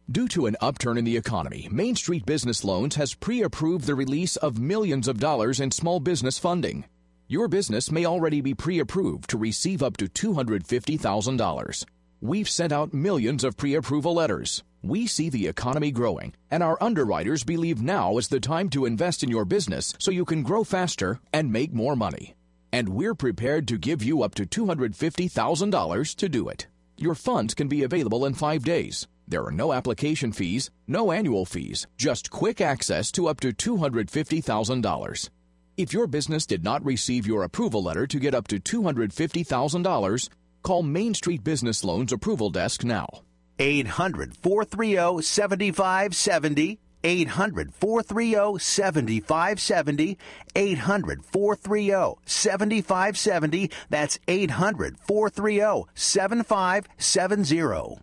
Due to an upturn in the economy, Main Street Business Loans has pre-approved the release of millions of dollars in small business funding. Your business may already be pre-approved to receive up to $250,000. We've sent out millions of pre-approval letters. We see the economy growing, and our underwriters believe now is the time to invest in your business so you can grow faster and make more money. And we're prepared to give you up to $250,000 to do it. Your funds can be available in 5 days. There are no application fees, no annual fees, just quick access to up to $250,000. If your business did not receive your approval letter to get up to $250,000, call Main Street Business Loans Approval Desk now. 800-430-7570. 800-430-7570. 800-430-7570. That's 800-430-7570.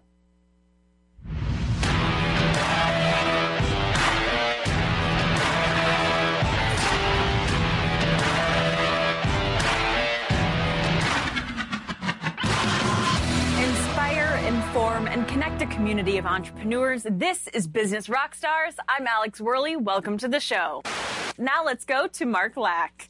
Inform and connect a community of entrepreneurs. This is Business Rockstars. I'm Alex Worley. Welcome to the show. Now let's go to Mark Lack.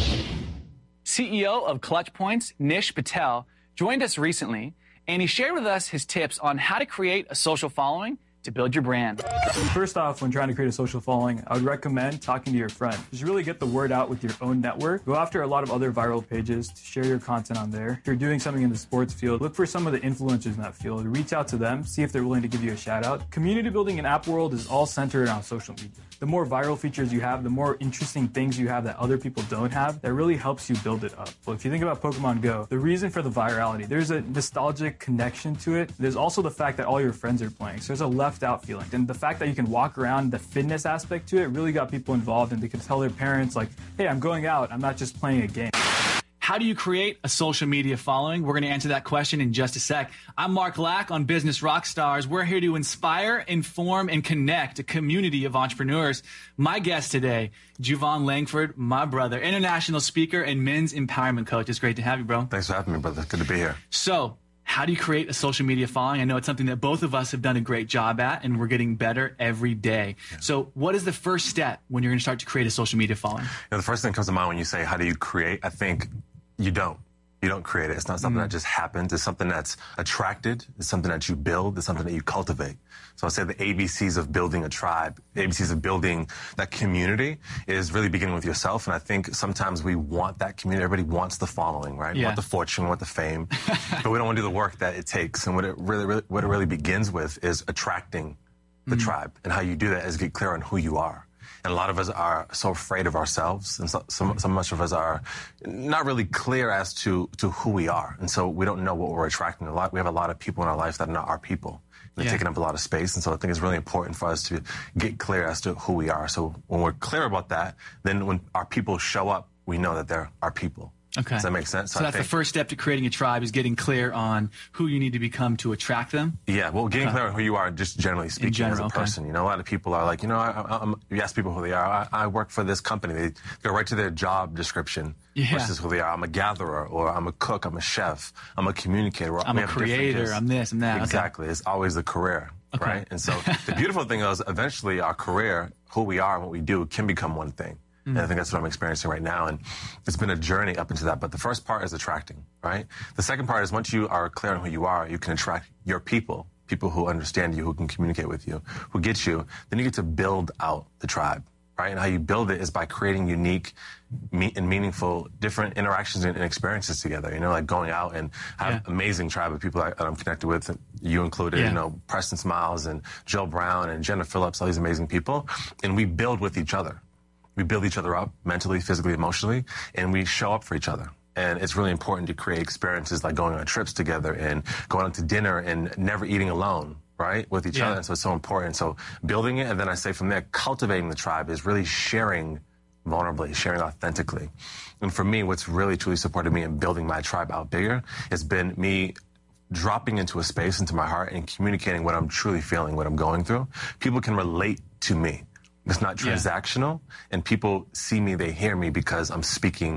CEO of Clutch Points, Nish Patel, joined us recently, and he shared with us his tips on how to create a social following to build your brand. First off, when trying to create a social following, I would recommend talking to your friends. Just really get the word out with your own network. Go after a lot of other viral pages to share your content on there. If you're doing something in the sports field, look for some of the influencers in that field. Reach out to them, see if they're willing to give you a shout out. Community building in app world is all centered around social media. The more viral features you have, the more interesting things you have that other people don't have, that really helps you build it up. Well, if you think about Pokemon Go, the reason for the virality, there's a nostalgic connection to it. There's also the fact that all your friends are playing. So there's a left out feeling. And the fact that you can walk around, the fitness aspect to it really got people involved, and they could tell their parents like, hey, I'm going out, I'm not just playing a game. How do you create a social media following? We're going to answer that question in just a sec. I'm Mark Lack on Business Rockstars. We're here to inspire, inform, and connect a community of entrepreneurs. My guest today, Juvon Langford, my brother, international speaker and men's empowerment coach. It's great to have you, bro. Thanks for having me, brother. Good to be here. So, how do you create a social media following? I know it's something that both of us have done a great job at, and we're getting better every day. Yeah. So what is the first step when you're going to start to create a social media following? The first thing that comes to mind when you say, how do you create? I think you don't create it. It's not something that just happens. It's something that's attracted. It's something that you build. It's something that you cultivate. So I say the ABCs of building a tribe, the ABCs of building that community is really beginning with yourself. And I think sometimes we want that community. Everybody wants the following, right? Yeah. We want the fortune, we want the fame, but we don't want to do the work that it takes. And what it really begins with is attracting the tribe. And how you do that is get clear on who you are. And a lot of us are so afraid of ourselves, and so much of us are not really clear as to who we are. And so we don't know what we're attracting. We have a lot of people in our life that are not our people. They're taking up a lot of space. And so I think it's really important for us to get clear as to who we are. So when we're clear about that, then when our people show up, we know that they're our people. Okay. Does that make sense? So that's the first step to creating a tribe, is getting clear on who you need to become to attract them? Yeah, well, getting clear on who you are, just generally speaking, as a person. You know, a lot of people are like, you know, you ask people who they are. I work for this company. They go right to their job description versus who they are. I'm a gatherer, or I'm a cook, I'm a chef, I'm a communicator. I'm a creator, I'm this, I'm that. Exactly. Okay. It's always the career, right? And so the beautiful thing is eventually our career, who we are and what we do, can become one thing. And I think that's what I'm experiencing right now. And it's been a journey up into that. But the first part is attracting, right? The second part is once you are clear on who you are, you can attract your people who understand you, who can communicate with you, who get you. Then you get to build out the tribe, right? And how you build it is by creating unique and meaningful different interactions and experiences together. You know, like going out and have amazing tribe of people that I'm connected with, you included, you know, Preston Smiles and Joe Brown and Jenna Phillips, all these amazing people. And we build with each other. We build each other up mentally, physically, emotionally, and we show up for each other. And it's really important to create experiences like going on trips together and going out to dinner and never eating alone, right, with each other. And so it's so important. So building it, and then I say from there, cultivating the tribe is really sharing vulnerably, sharing authentically. And for me, what's really truly supported me in building my tribe out bigger has been me dropping into a space, into my heart, and communicating what I'm truly feeling, what I'm going through. People can relate to me. It's not transactional, and people see me, they hear me because I'm speaking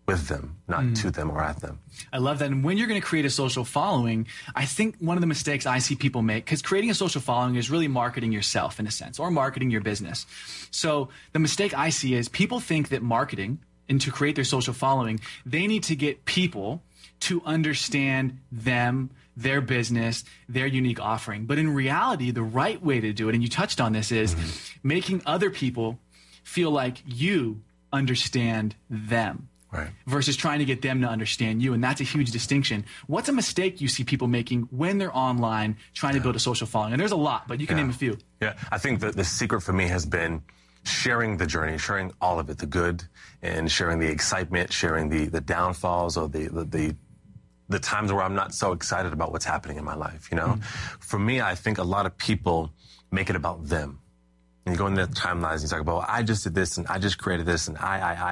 with them, not to them or at them. I love that. And when you're going to create a social following, I think one of the mistakes I see people make, because creating a social following is really marketing yourself in a sense, or marketing your business. So the mistake I see is people think that marketing and to create their social following, they need to get people to understand them, their business, their unique offering. But in reality, the right way to do it, and you touched on this, is making other people feel like you understand them. Right. Versus trying to get them to understand you. And that's a huge distinction. What's a mistake you see people making when they're online trying to build a social following? And there's a lot, but you can name a few. Yeah, I think that the secret for me has been sharing the journey, sharing all of it, the good, and sharing the excitement, sharing the downfalls or the times where I'm not so excited about what's happening in my life, you know? For me, I think a lot of people make it about them. And you go in their timelines and you talk about, well, I just did this and I just created this and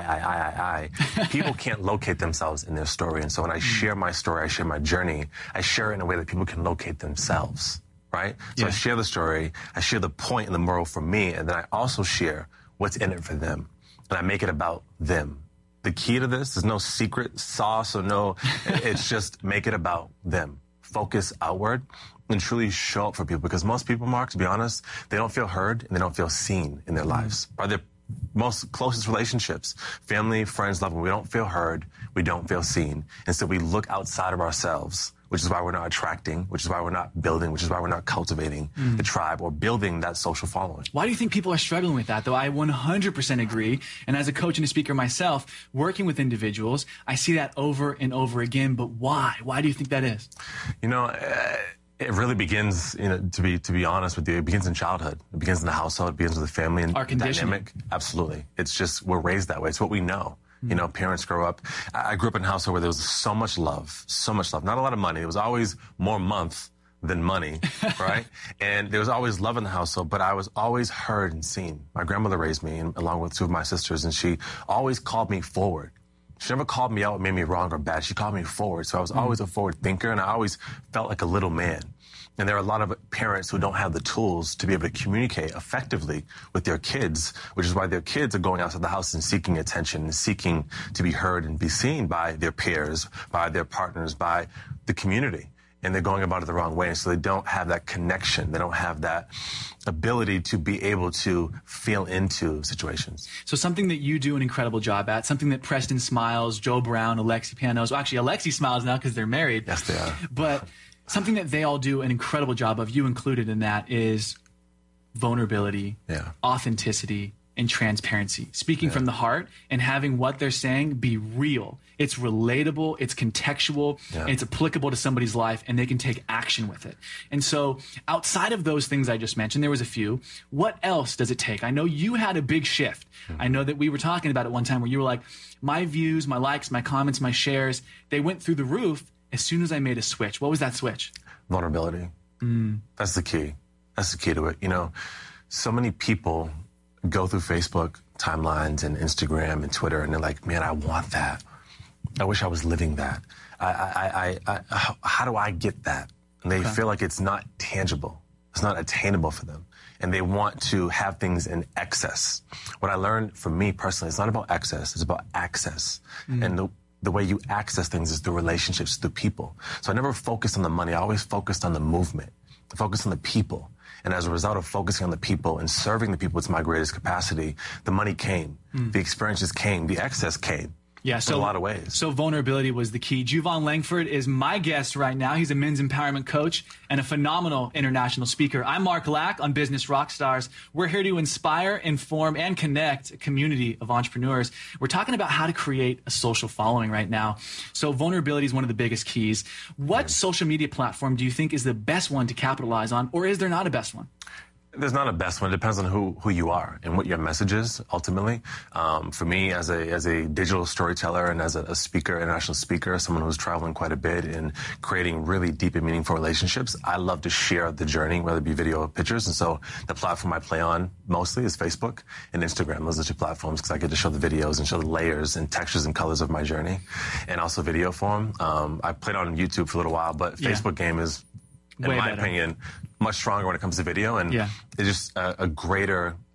I. People can't locate themselves in their story. And so when I share my story, I share my journey, I share it in a way that people can locate themselves, right? So I share the story, I share the point and the moral for me, and then I also share what's in it for them. And I make it about them. The key to this is no secret sauce or no, it's just make it about them. Focus outward and truly show up for people, because most people, Mark, to be honest, they don't feel heard and they don't feel seen in their lives. By their most closest relationships, family, friends, loved ones, we don't feel heard, we don't feel seen. Instead, we look outside of ourselves, which is why we're not attracting, which is why we're not building, which is why we're not cultivating the tribe or building that social following. Why do you think people are struggling with that, though? I 100% agree. And as a coach and a speaker myself, working with individuals, I see that over and over again. But why? Why do you think that is? You know, it really begins, you know, to be honest with you, it begins in childhood. It begins in the household. It begins with the family and our conditioning. Dynamic. Absolutely. It's just, we're raised that way. It's what we know. You know, parents grow up. I grew up in a household where there was so much love, not a lot of money. It was always more month than money, right? And there was always love in the household, but I was always heard and seen. My grandmother raised me, along with two of my sisters, and she always called me forward. She never called me out what made me wrong or bad. She called me forward. So I was always a forward thinker, and I always felt like a little man. And there are a lot of parents who don't have the tools to be able to communicate effectively with their kids, which is why their kids are going outside the house and seeking attention and seeking to be heard and be seen by their peers, by their partners, by the community. And they're going about it the wrong way. And so they don't have that connection. They don't have that ability to be able to feel into situations. So something that you do an incredible job at, something that Preston Smiles, Joe Brown, Alexi Panos, well, actually Alexi smiles now because they're married. Yes, they are. But something that they all do an incredible job of, you included in that, is vulnerability, authenticity, and transparency. Speaking from the heart and having what they're saying be real. It's relatable, it's contextual, and it's applicable to somebody's life, and they can take action with it. And so outside of those things I just mentioned, there was a few. What else does it take? I know you had a big shift. I know that we were talking about it one time where you were like, my views, my likes, my comments, my shares, they went through the roof as soon as I made a switch. What was that switch? Vulnerability. That's the key. That's the key to it. You know, so many people go through Facebook timelines and Instagram and Twitter, and they're like, man, I want that. I wish I was living that. How do I get that? And they feel like it's not tangible. It's not attainable for them. And they want to have things in excess. What I learned from me personally, it's not about excess, it's about access. And the way you access things is through relationships, through people. So I never focused on the money. I always focused on the movement. I focused on the people. And as a result of focusing on the people and serving the people to my greatest capacity, the money came, the experiences came, the access came. Yeah, in a lot of ways. So vulnerability was the key. Juvon Langford is my guest right now. He's a men's empowerment coach and a phenomenal international speaker. I'm Mark Lack on Business Rockstars. We're here to inspire, inform, and connect a community of entrepreneurs. We're talking about how to create a social following right now. So vulnerability is one of the biggest keys. What social media platform do you think is the best one to capitalize on, or is there not a best one? There's not a best one. It depends on who you are and what your message is, ultimately. For me, as a digital storyteller and as a speaker, international speaker, someone who's traveling quite a bit and creating really deep and meaningful relationships, I love to share the journey, whether it be video or pictures. And so the platform I play on mostly is Facebook and Instagram. Those are two platforms because I get to show the videos and show the layers and textures and colors of my journey, and also video form. I played on YouTube for a little while, but Facebook game is, in my opinion, much stronger when it comes to video, and it's just a greater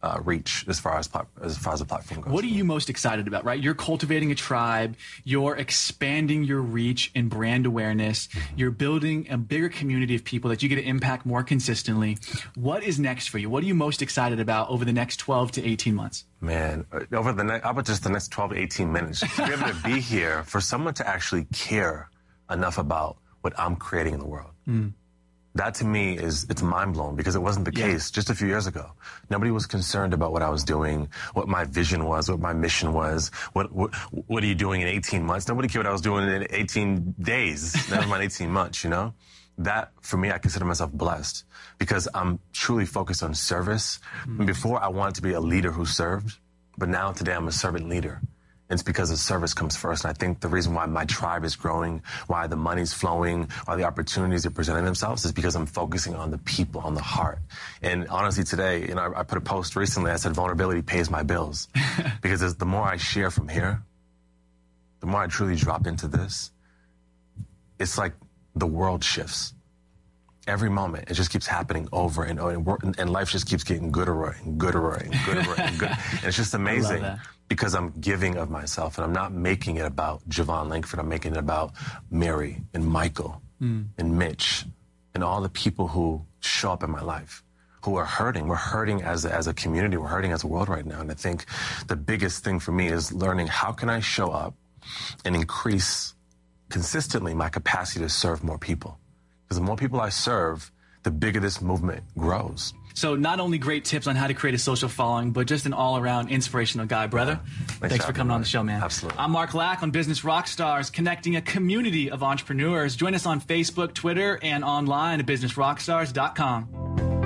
reach as far as the platform goes. What are you most excited about, right? You're cultivating a tribe. You're expanding your reach and brand awareness. You're building a bigger community of people that you get to impact more consistently. What is next for you? What are you most excited about over the next 12 to 18 months? Man, how about just the next 12 to 18 minutes? Just to be able to be here for someone to actually care enough about what I'm creating in the world. That to me it's mind-blowing, because it wasn't the case just a few years ago. Nobody was concerned about what I was doing, what my vision was, what my mission was, what are you doing in 18 months? Nobody cared what I was doing in 18 days, never mind 18 months, you know? That, for me, I consider myself blessed, because I'm truly focused on service. Before, I wanted to be a leader who served, but now today I'm a servant leader. It's because the service comes first. And I think the reason why my tribe is growing, why the money's flowing, why the opportunities are presenting themselves is because I'm focusing on the people, on the heart. And honestly, today, I put a post recently. I said, vulnerability pays my bills. Because the more I share from here, the more I truly drop into this, it's like the world shifts. Every moment, it just keeps happening over and over, and life just keeps getting gooder and gooder and gooder and gooder. And it's just amazing because I'm giving of myself, and I'm not making it about Javon Langford. I'm making it about Mary and Michael and Mitch and all the people who show up in my life, who are hurting. We're hurting as a community. We're hurting as a world right now. And I think the biggest thing for me is learning how can I show up and increase consistently my capacity to serve more people. Because the more people I serve, the bigger this movement grows. So not only great tips on how to create a social following, but just an all-around inspirational guy, brother. Thanks for coming on the show, man. Absolutely. I'm Mark Lack on Business Rockstars, connecting a community of entrepreneurs. Join us on Facebook, Twitter, and online at businessrockstars.com.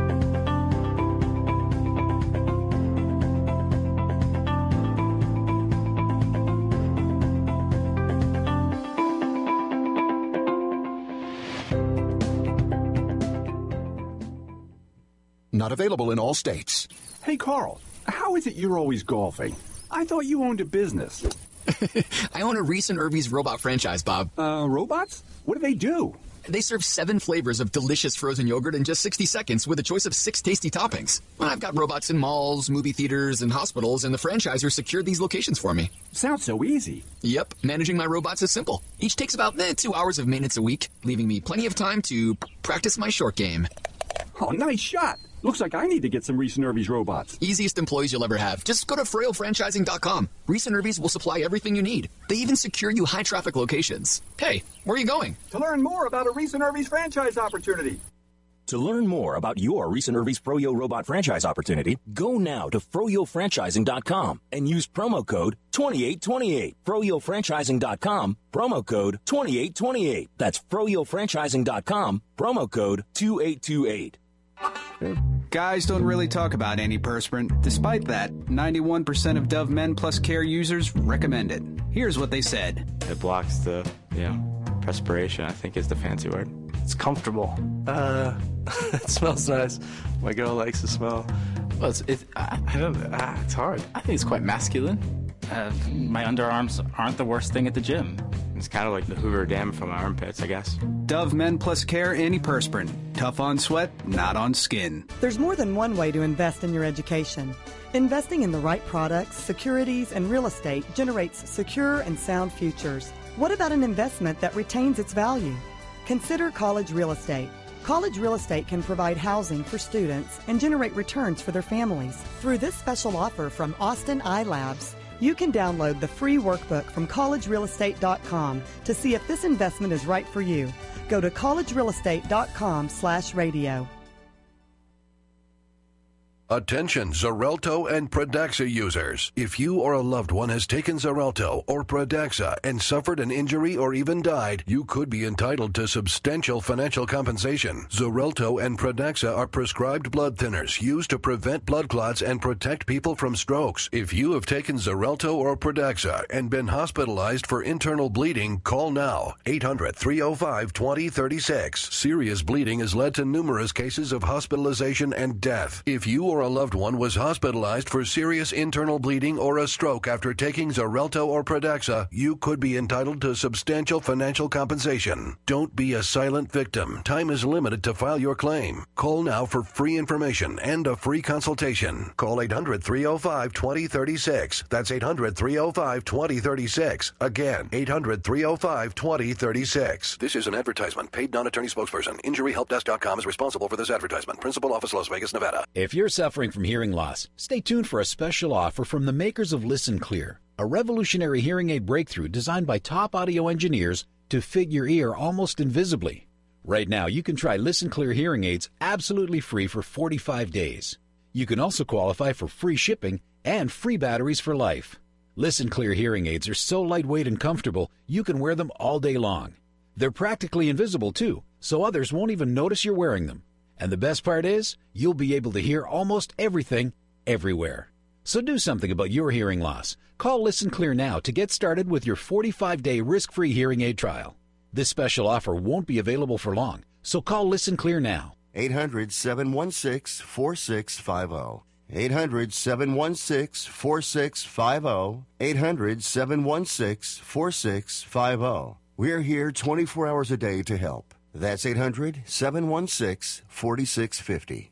Not available in all states. Hey, Carl, how is it you're always golfing? I thought you owned a business. I own a Reese and Irby's robot franchise, Bob. Robots? What do they do? They serve 7 flavors of delicious frozen yogurt in just 60 seconds with a choice of 6 tasty toppings. I've got robots in malls, movie theaters, and hospitals, and the franchisor secured these locations for me. Sounds so easy. Yep, managing my robots is simple. Each takes about 2 hours of maintenance a week, leaving me plenty of time to practice my short game. Oh, nice shot. Looks like I need to get some Reese and Irby's robots. Easiest employees you'll ever have. Just go to FroyoFranchising.com. Reese and Irby's will supply everything you need. They even secure you high-traffic locations. Hey, where are you going? To learn more about a Reese and Irby's franchise opportunity. To learn more about your Reese and Irby's Froyo robot franchise opportunity, go now to FroyoFranchising.com and use promo code 2828. FroyoFranchising.com, promo code 2828. That's FroyoFranchising.com, promo code 2828. Guys don't really talk about antiperspirant. Despite that, 91% of Dove Men Plus Care users recommend it. Here's what they said. It blocks the, perspiration, I think is the fancy word. It's comfortable. It smells nice. My girl likes the smell. Well, it's hard. I think it's quite masculine. My underarms aren't the worst thing at the gym. It's kind of like the Hoover Dam from my armpits, I guess. Dove Men Plus Care Antiperspirant. Tough on sweat, not on skin. There's more than one way to invest in your education. Investing in the right products, securities, and real estate generates secure and sound futures. What about an investment that retains its value? Consider College Real Estate. College Real Estate can provide housing for students and generate returns for their families. Through this special offer from Austin iLabs, you can download the free workbook from collegerealestate.com to see if this investment is right for you. Go to collegerealestate.com/radio. Attention Xarelto and Pradaxa users. If you or a loved one has taken Xarelto or Pradaxa and suffered an injury or even died, you could be entitled to substantial financial compensation. Xarelto and Pradaxa are prescribed blood thinners used to prevent blood clots and protect people from strokes. If you have taken Xarelto or Pradaxa and been hospitalized for internal bleeding, call now. 800-305-2036. Serious bleeding has led to numerous cases of hospitalization and death. If you or or a loved one was hospitalized for serious internal bleeding or a stroke after taking Xarelto or Pradaxa, you could be entitled to substantial financial compensation. Don't be a silent victim. Time is limited to file your claim. Call now for free information and a free consultation. Call 800-305-2036. That's 800-305-2036. Again, 800-305-2036. This is an advertisement. Paid non-attorney spokesperson. InjuryHelpDesk.com is responsible for this advertisement. Principal office, Las Vegas, Nevada. If you're suffering from hearing loss, stay tuned for a special offer from the makers of Listen Clear, a revolutionary hearing aid breakthrough designed by top audio engineers to fit your ear almost invisibly. Right now, you can try Listen Clear hearing aids absolutely free for 45 days. You can also qualify for free shipping and free batteries for life. Listen Clear hearing aids are so lightweight and comfortable, you can wear them all day long. They're practically invisible, too, so others won't even notice you're wearing them. And the best part is, you'll be able to hear almost everything, everywhere. So do something about your hearing loss. Call Listen Clear now to get started with your 45-day risk-free hearing aid trial. This special offer won't be available for long, so call Listen Clear now. 800-716-4650. 800-716-4650. 800-716-4650. We're here 24 hours a day to help. That's 800-716-4650.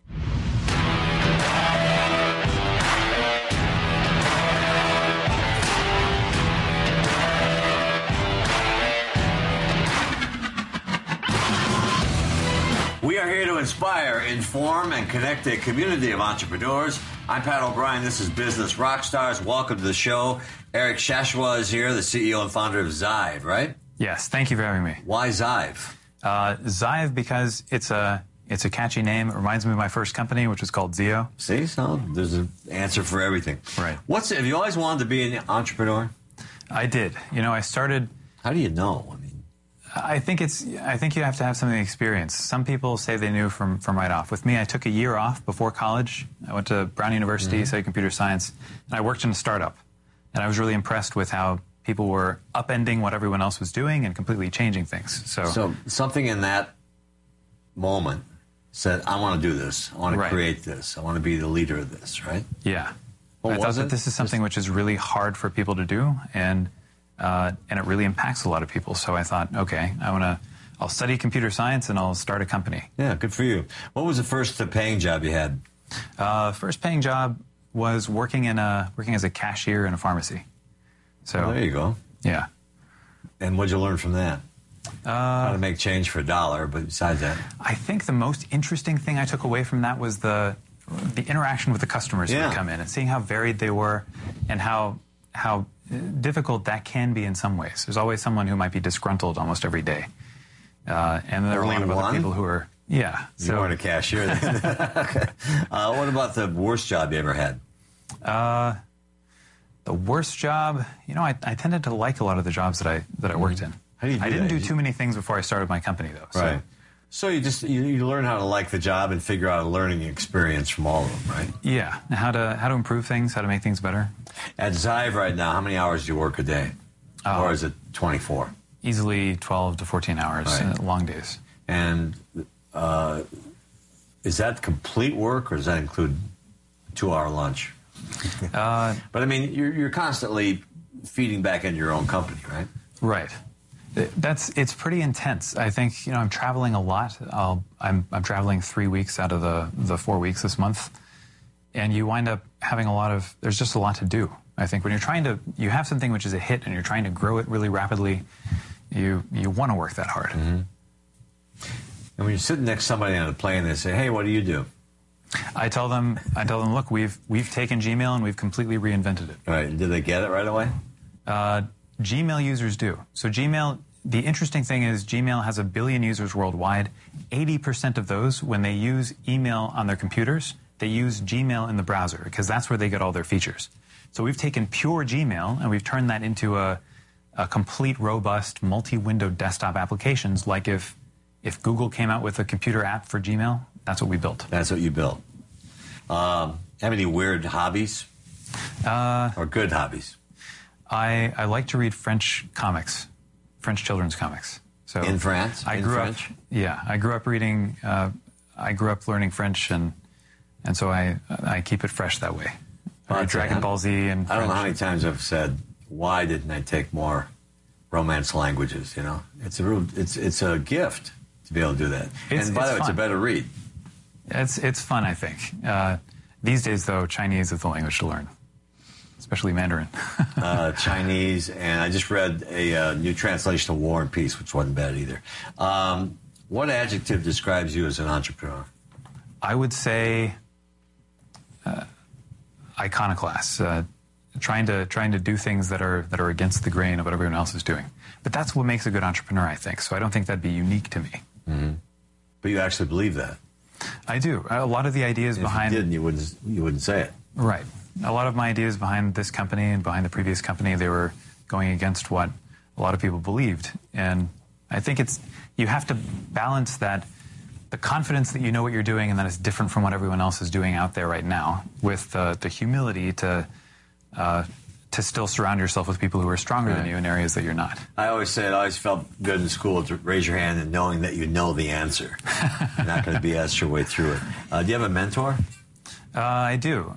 We are here to inspire, inform, and connect a community of entrepreneurs. I'm Pat O'Brien. This is Business Rockstars. Welcome to the show. Eric Shashua is here, the CEO and founder of Zive, right? Yes, thank you for having me. Why Zive? Zive because it's a catchy name. It reminds me of my first company, which was called Zio. See, so there's an answer for everything. Right. Have you always wanted to be an entrepreneur? I did. I started. How do you know? I think you have to have some experience. Some people say they knew from right off. With me, I took a year off before college. I went to Brown University, studied computer science, and I worked in a startup. And I was really impressed with how people were upending what everyone else was doing and completely changing things. So something in that moment said, I want to do this. I want to create this. I want to be the leader of this, right? Yeah. I thought that this is something which is really hard for people to do, and it really impacts a lot of people. So I thought, okay, I'll study computer science and I'll start a company. Yeah, good for you. What was the first paying job you had? First paying job was working as a cashier in a pharmacy. So there you go. Yeah. And what'd you learn from that? How to make change for $1, but besides that, I think the most interesting thing I took away from that was the interaction with the customers who would come in and seeing how varied they were and how difficult that can be in some ways. There's always someone who might be disgruntled almost every day, and there are a lot of other people who are. Yeah. You weren't a cashier then. Okay. What about the worst job you ever had? The worst job, I tended to like a lot of the jobs that I worked in. How do you do I didn't do too many things before I started my company, though. So. Right. So you learn how to like the job and figure out a learning experience from all of them, right? Yeah. How to improve things, how to make things better. At Zive right now, how many hours do you work a day? Or is it 24? Easily 12 to 14 hours, long days. And is that complete work, or does that include 2-hour lunch? But I mean, you're constantly feeding back into your own company, right? Right. It's pretty intense. I think I'm traveling a lot. I'm traveling 3 weeks out of the 4 weeks this month, and you wind up having there's just a lot to do. I think when you have something which is a hit and you're trying to grow it really rapidly, you want to work that hard. Mm-hmm. And when you're sitting next to somebody on a plane, they say, "Hey, what do you do?" I tell them, look, we've taken Gmail and we've completely reinvented it. Right. Did they get it right away? Gmail users do. So Gmail, the interesting thing is Gmail has 1 billion users worldwide. 80% of those, when they use email on their computers, they use Gmail in the browser because that's where they get all their features. So we've taken pure Gmail and we've turned that into a complete, robust, multi-window desktop applications. Like if Google came out with a computer app for Gmail, that's what we built. That's what you built. Have any weird hobbies? Or good hobbies? I like to read French comics, French children's comics. So in France? I grew up reading. I grew up learning French, and And so I keep it fresh that way. Dragon Ball Z and I don't know how many times I've said, why didn't I take more romance languages, you know? It's a gift to be able to do that. And by the way, it's a better read. It's fun, I think. These days, though, Chinese is the language to learn, especially Mandarin. Chinese, and I just read a new translation of War and Peace, which wasn't bad either. What adjective describes you as an entrepreneur? I would say iconoclast, trying to do things that are against the grain of what everyone else is doing. But that's what makes a good entrepreneur, I think. So I don't think that'd be unique to me. Mm-hmm. But you actually believe that? I do. A lot of the ideas behind... If you didn't, you wouldn't say it. Right. A lot of my ideas behind this company and behind the previous company, they were going against what a lot of people believed. And I think you have to balance that, the confidence that you know what you're doing and that it's different from what everyone else is doing out there right now, with the humility to still surround yourself with people who are stronger than you in areas that you're not. I always felt good in school to raise your hand and knowing that you know the answer. You're not going to BS your way through it. Do you have a mentor? I do.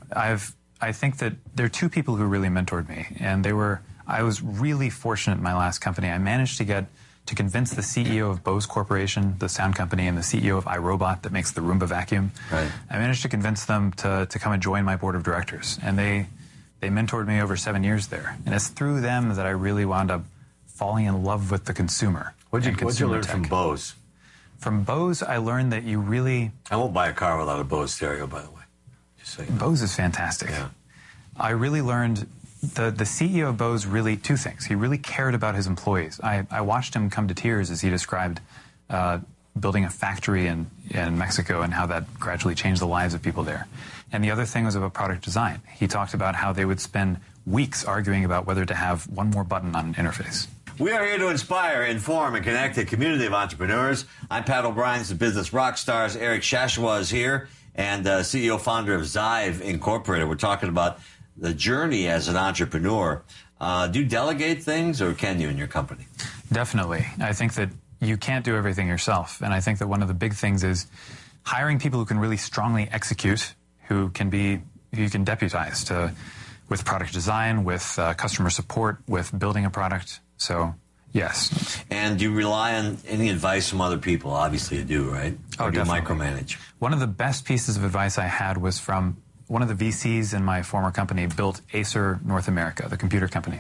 I think that there are two people who really mentored me, and I was really fortunate in my last company. I managed to convince the CEO of Bose Corporation, the sound company, and the CEO of iRobot that makes the Roomba vacuum. Right. I managed to convince them to come and join my board of directors, and they mentored me over 7 years there. And it's through them that I really wound up falling in love with the consumer. What'd you learn from Bose? From Bose, I learned that you really... I won't buy a car without a Bose stereo, by the way. Just so you know. Bose is fantastic. Yeah. I really learned... The CEO of Bose really, two things. He really cared about his employees. I watched him come to tears as he described building a factory in Mexico and how that gradually changed the lives of people there. And the other thing was about product design. He talked about how they would spend weeks arguing about whether to have one more button on an interface. We are here to inspire, inform, and connect a community of entrepreneurs. I'm Pat O'Brien, this is Business Rockstars. Eric Shashua is here, and CEO, founder of Zive Incorporated. We're talking about the journey as an entrepreneur. Do you delegate things, or can you in your company? Definitely. I think that you can't do everything yourself. And I think that one of the big things is hiring people who can really strongly execute, who you can deputize with product design, with customer support, with building a product. So, yes. And do you rely on any advice from other people? Obviously you do, right? Or do you micromanage? One of the best pieces of advice I had was from one of the VCs in my former company, built Acer North America, the computer company.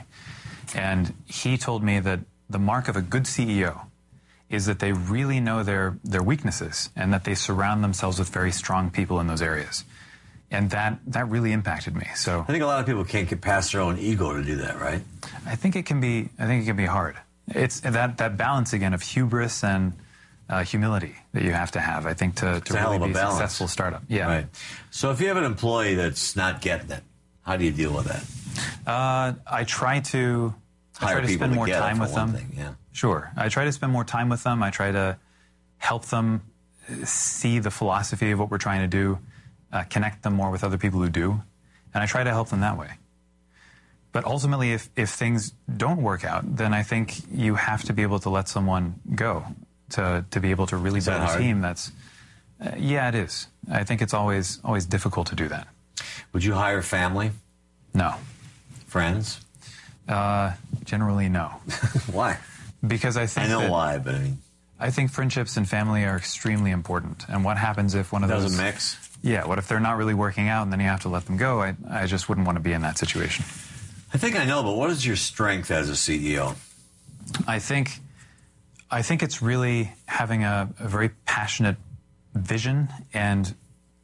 And he told me that the mark of a good CEO is that they really know their weaknesses and that they surround themselves with very strong people in those areas. And that really impacted me. So I think a lot of people can't get past their own ego to do that, right? I think it can be hard. It's that balance again of hubris and humility that you have to have, I think, to really be a successful startup. Yeah. Right. So if you have an employee that's not getting it, how do you deal with that? I try to spend more time with them. Yeah. Sure. I try to spend more time with them. I try to help them see the philosophy of what we're trying to do, connect them more with other people who do, and I try to help them that way. But ultimately, if things don't work out, then I think you have to be able to let someone go to be able to really build a team that's... yeah, it is. I think it's always difficult to do that. Would you hire family? No. Friends? Generally, no. Why? Because I think why, but I mean... I think friendships and family are extremely important. And what happens if one of those... doesn't mix? Yeah, what if they're not really working out and then you have to let them go? I just wouldn't want to be in that situation. I think I know, but what is your strength as a CEO? I think it's really having a very passionate vision and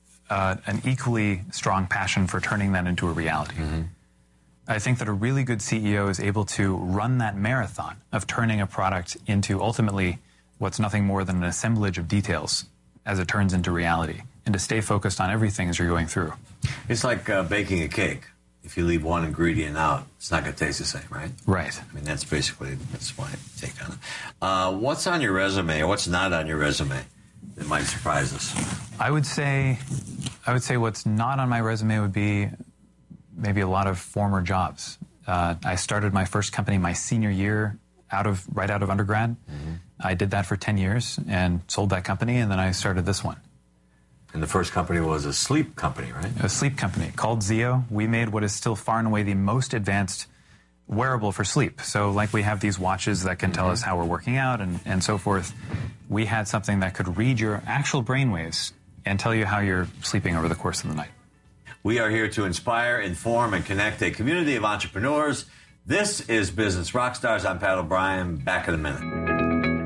an equally strong passion for turning that into a reality. Mm-hmm. I think that a really good CEO is able to run that marathon of turning a product into ultimately what's nothing more than an assemblage of details as it turns into reality, and to stay focused on everything as you're going through. It's like baking a cake. If you leave one ingredient out, it's not going to taste the same, right? Right. I mean, that's my take on it. What's on your resume, or what's not on your resume that might surprise us? I would say what's not on my resume would be maybe a lot of former jobs. I started my first company my senior year, right out of undergrad. Mm-hmm. I did that for 10 years and sold that company, and then I started this one. And the first company was a sleep company, right? A sleep company called Zeo. We made what is still far and away the most advanced wearable for sleep. So like we have these watches that can tell us how we're working out and so forth. We had something that could read your actual brainwaves and tell you how you're sleeping over the course of the night. We are here to inspire, inform, and connect a community of entrepreneurs. This is Business Rockstars. I'm Pat O'Brien. Back in a minute.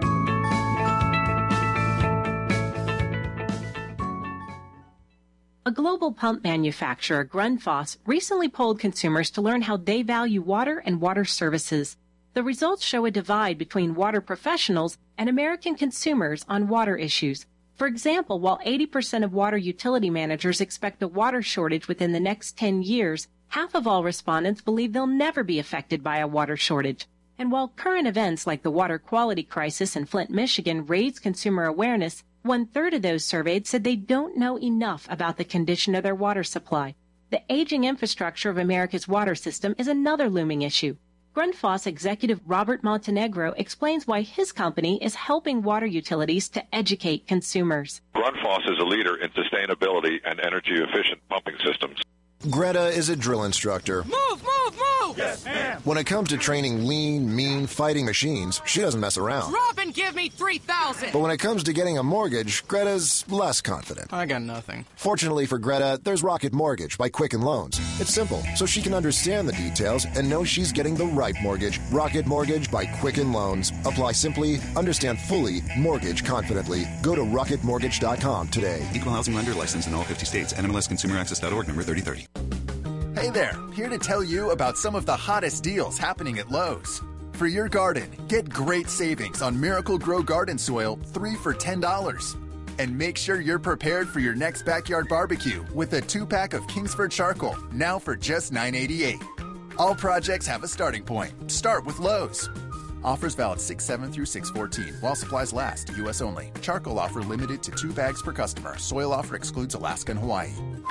A global pump manufacturer, Grundfos, recently polled consumers to learn how they value water and water services. The results show a divide between water professionals and American consumers on water issues. For example, while 80% of water utility managers expect a water shortage within the next 10 years, half of all respondents believe they'll never be affected by a water shortage. And while current events like the water quality crisis in Flint, Michigan raise consumer awareness, 1/3 of those surveyed said they don't know enough about the condition of their water supply. The aging infrastructure of America's water system is another looming issue. Grundfos executive Robert Montenegro explains why his company is helping water utilities to educate consumers. Grundfos is a leader in sustainability and energy-efficient pumping systems. Greta is a drill instructor. Move, move, move! Yes, ma'am. When it comes to training lean, mean, fighting machines, she doesn't mess around. Robin, give me 3,000. But when it comes to getting a mortgage, Greta's less confident. I got nothing. Fortunately for Greta, there's Rocket Mortgage by Quicken Loans. It's simple, so she can understand the details and know she's getting the right mortgage. Rocket Mortgage by Quicken Loans. Apply simply, understand fully, mortgage confidently. Go to rocketmortgage.com today. Equal housing lender license in all 50 states. NMLSconsumeraccess.org number 3030. Hey there, here to tell you about some of the hottest deals happening at Lowe's. For your garden, get great savings on Miracle Grow Garden Soil, 3 for $10. And make sure you're prepared for your next backyard barbecue with a 2-pack of Kingsford Charcoal, now for just $9.88. All projects have a starting point. Start with Lowe's. Offers valid 6/7 through 6/14 while supplies last. U.S. only. Charcoal offer limited to 2 bags per customer. Soil offer excludes Alaska and Hawaii.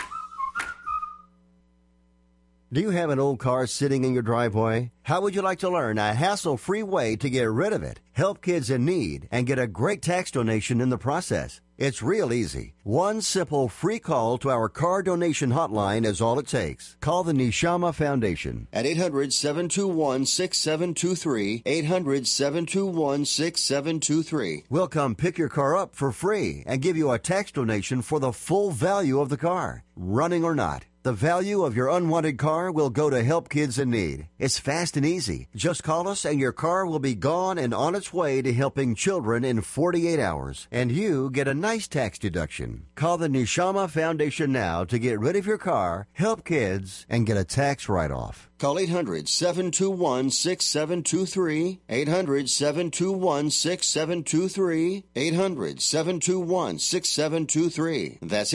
Do you have an old car sitting in your driveway? How would you like to learn a hassle-free way to get rid of it, help kids in need, and get a great tax donation in the process? It's real easy. One simple free call to our car donation hotline is all it takes. Call the Neshama Foundation at 800-721-6723, 800-721-6723. We'll come pick your car up for free and give you a tax donation for the full value of the car, running or not. The value of your unwanted car will go to help kids in need. It's fast and easy. Just call us and your car will be gone and on its way to helping children in 48 hours. And you get a nice tax deduction. Call the Neshama Foundation now to get rid of your car, help kids, and get a tax write-off. Call 800-721-6723, 800-721-6723, 800-721-6723. That's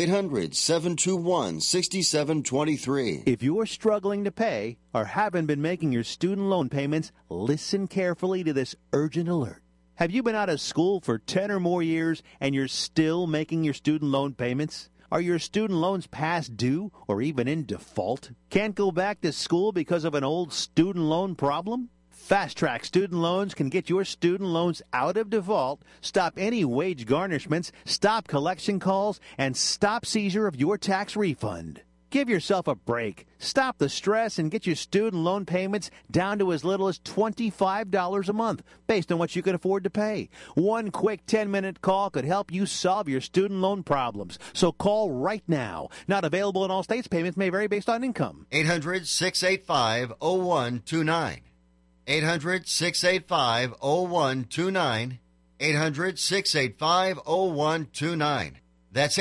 800-721-6723. If you're struggling to pay or haven't been making your student loan payments, listen carefully to this urgent alert. Have you been out of school for 10 or more years and you're still making your student loan payments? Are your student loans past due or even in default? Can't go back to school because of an old student loan problem? Fast Track Student Loans can get your student loans out of default, stop any wage garnishments, stop collection calls, and stop seizure of your tax refund. Give yourself a break. Stop the stress and get your student loan payments down to as little as $25 a month, based on what you can afford to pay. One quick 10-minute call could help you solve your student loan problems. So call right now. Not available in all states. Payments may vary based on income. 800-685-0129. 800-685-0129. 800-685-0129. That's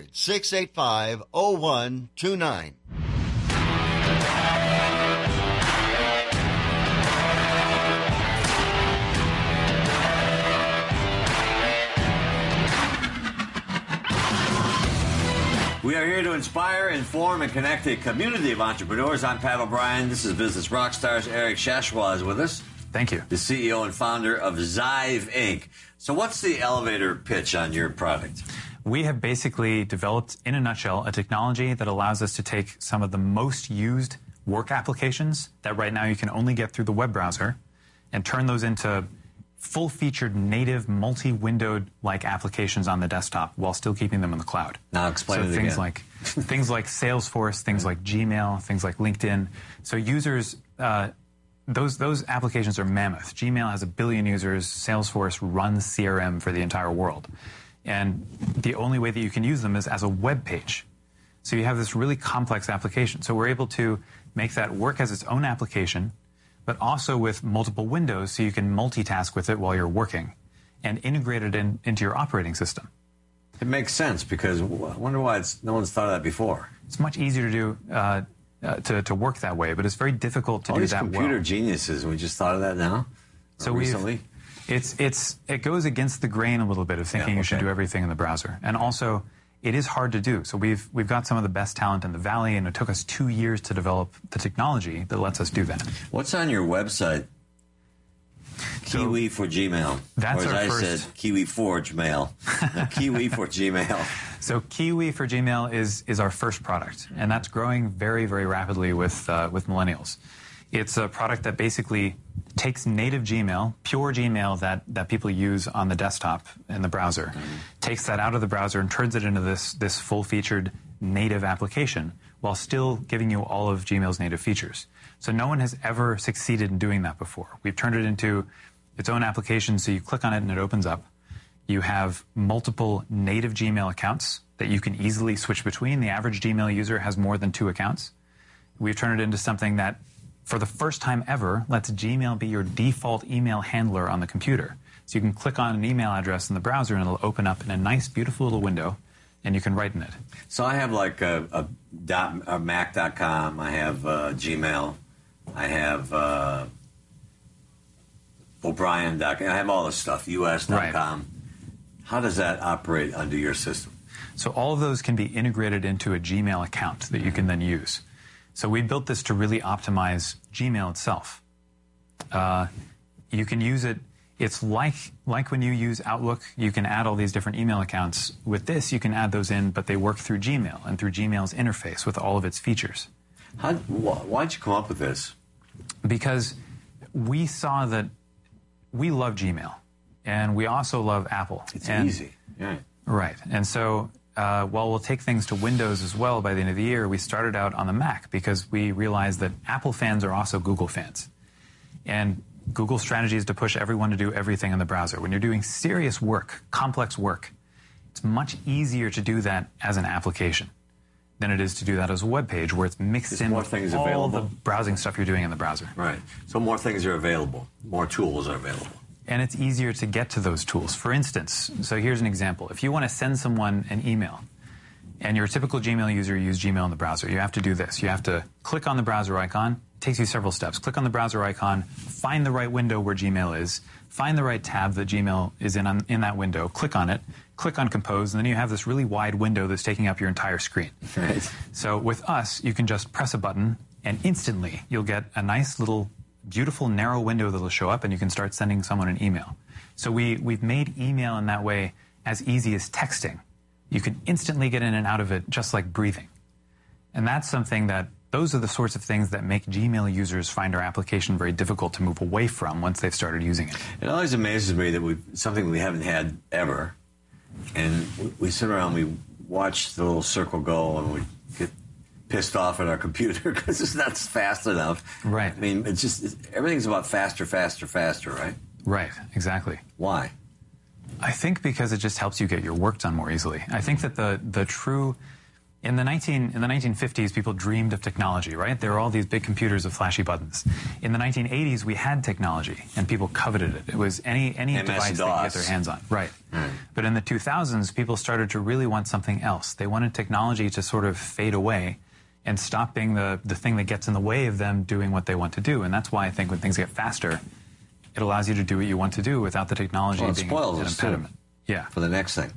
800-685-0129. We are here to inspire, inform, and connect a community of entrepreneurs. I'm Pat O'Brien. This is Business Rockstars. Eric Shashwa is with us. Thank you. The CEO and founder of Zive Inc. So what's the elevator pitch on your product? We have basically developed, in a nutshell, a technology that allows us to take some of the most used work applications that right now you can only get through the web browser and turn those into full-featured native multi-windowed like applications on the desktop while still keeping them in the cloud. Now explain it things again. like things like Salesforce, things like Gmail, things like LinkedIn. So users, those applications are mammoth. Gmail has 1 billion users. Salesforce runs CRM for the entire world, and the only way that you can use them is as a web page. So you have this really complex application. So we're able to make that work as its own application, but also with multiple windows so you can multitask with it while you're working and integrate it into your operating system. It makes sense because I wonder why no one's thought of that before. It's much easier to do to work that way, but it's very difficult to All do these that computer well. geniuses, we just thought of that now? So recently? It goes against the grain a little bit of thinking you should do everything in the browser. And also, it is hard to do. So we've got some of the best talent in the Valley, and it took us 2 years to develop the technology that lets us do that. What's on your website? Kiwi for Gmail. That's or as our I first- said, Kiwi for Gmail. No, Kiwi for Gmail. So Kiwi for Gmail is our first product, and that's growing very, very rapidly with millennials. It's a product that basically takes native Gmail, pure Gmail that people use on the desktop in the browser, takes that out of the browser and turns it into this full-featured native application while still giving you all of Gmail's native features. So no one has ever succeeded in doing that before. We've turned it into its own application, so you click on it and it opens up. You have multiple native Gmail accounts that you can easily switch between. The average Gmail user has more than 2 accounts. We've turned it into something that, for the first time ever, lets Gmail be your default email handler on the computer. So you can click on an email address in the browser and it'll open up in a nice, beautiful little window, and you can write in it. So I have like a Mac.com, I have Gmail, I have O'Brien.com, I have all this stuff, US.com. Right. How does that operate under your system? So all of those can be integrated into a Gmail account that you can then use. So we built this to really optimize Gmail itself. You can use it. It's like when you use Outlook, you can add all these different email accounts. With this, you can add those in, but they work through Gmail and through Gmail's interface with all of its features. Why'd you come up with this? Because we saw that we love Gmail, and we also love Apple. It's easy. Yeah. Right. And so while we'll take things to Windows as well by the end of the year, we started out on the Mac because we realized that Apple fans are also Google fans. And Google's strategy is to push everyone to do everything in the browser. When you're doing serious work, complex work, it's much easier to do that as an application than it is to do that as a web page where it's mixed in with all the browsing stuff you're doing in the browser. Right. So more things are available. More tools are available. And it's easier to get to those tools. For instance, so here's an example. If you want to send someone an email, and you're a typical Gmail user, you use Gmail in the browser, you have to do this. You have to click on the browser icon. It takes you several steps. Click on the browser icon, find the right window where Gmail is, find the right tab that Gmail is in that window, click on it, click on Compose, and then you have this really wide window that's taking up your entire screen. Right. So with us, you can just press a button, and instantly you'll get a nice little beautiful narrow window that'll show up, and you can start sending someone an email. So we've made email in that way as easy as texting. You can instantly get in and out of it just like breathing. And that's something that, those are the sorts of things that make Gmail users find our application very difficult to move away from once they've started using it. It always amazes me that something we haven't had ever, and we sit around, we watch the little circle go, and we get pissed off at our computer because it's not fast enough. Right. I mean, everything's about faster, right? Right, exactly. Why? I think because it just helps you get your work done more easily. I think that the true... In the 1950s, people dreamed of technology, right? There were all these big computers with flashy buttons. In the 1980s, we had technology, and people coveted it. It was any device they could get their hands on. Right. But in the 2000s, people started to really want something else. They wanted technology to sort of fade away and stop being the thing that gets in the way of them doing what they want to do. And that's why I think when things get faster, it allows you to do what you want to do without the technology being an impediment. Yeah. For the next thing.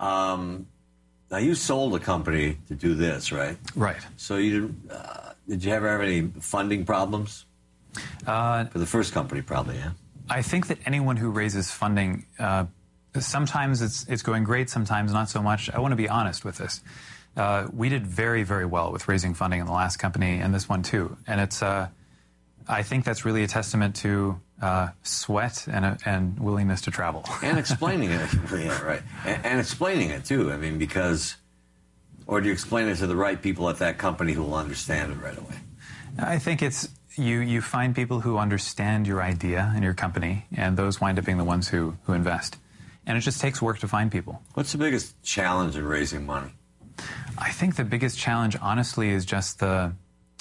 Now, you sold a company to do this, right? Right. So did you ever have any funding problems? For the first company, probably, yeah. I think that anyone who raises funding, sometimes it's going great, sometimes not so much. I want to be honest with this. We did very, very well with raising funding in the last company and this one too. And it's I think that's really a testament to sweat and willingness to travel. And explaining it. Yeah, right. And explaining it, too. I mean, because... Or do you explain it to the right people at that company who will understand it right away? I think it's... You find people who understand your idea and your company, and those wind up being the ones who invest. And it just takes work to find people. What's the biggest challenge in raising money? I think the biggest challenge, honestly, is just the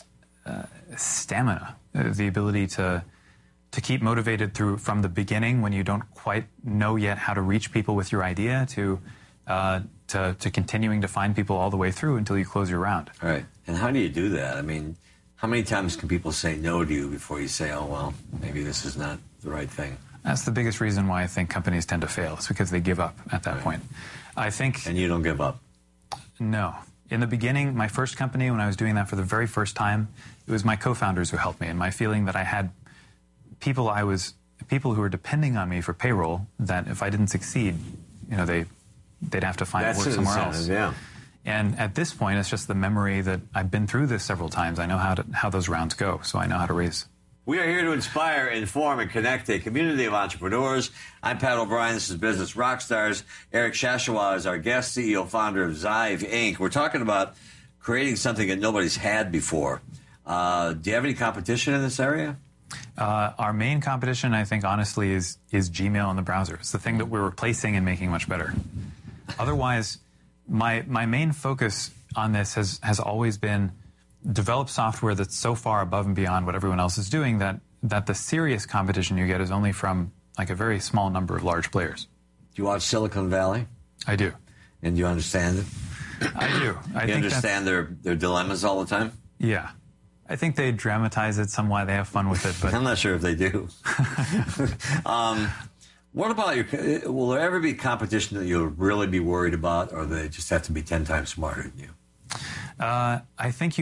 stamina, the ability to keep motivated from the beginning when you don't quite know yet how to reach people with your idea to continuing to find people all the way through until you close your round. All right. And how do you do that? I mean, how many times can people say no to you before you say, oh, well, maybe this is not the right thing? That's the biggest reason why I think companies tend to fail. It's because they give up at that point. I think... And you don't give up? No. In the beginning, my first company, when I was doing that for the very first time, it was my co-founders who helped me, and my feeling that I had people who were depending on me for payroll, that if I didn't succeed, they'd have to find work somewhere else. Yeah. And at this point, it's just the memory that I've been through this several times. I know how those rounds go, so I know how to raise. We are here to inspire, inform, and connect a community of entrepreneurs. I'm Pat O'Brien. This is Business Rockstars. Eric Shashua is our guest, CEO, founder of Zive, Inc. We're talking about creating something that nobody's had before. Do you have any competition in this area? Our main competition, I think, honestly, is Gmail in the browser. It's the thing that we're replacing and making much better. Otherwise, my main focus on this has always been develop software that's so far above and beyond what everyone else is doing that the serious competition you get is only from like a very small number of large players. Do you watch Silicon Valley? I do. And do you understand it? I do. You understand their dilemmas all the time? Yeah. I think they dramatize it somewhat. They have fun with it, but I'm not sure if they do. What about will there ever be competition that you'll really be worried about, or they just have to be 10 times smarter than you? I think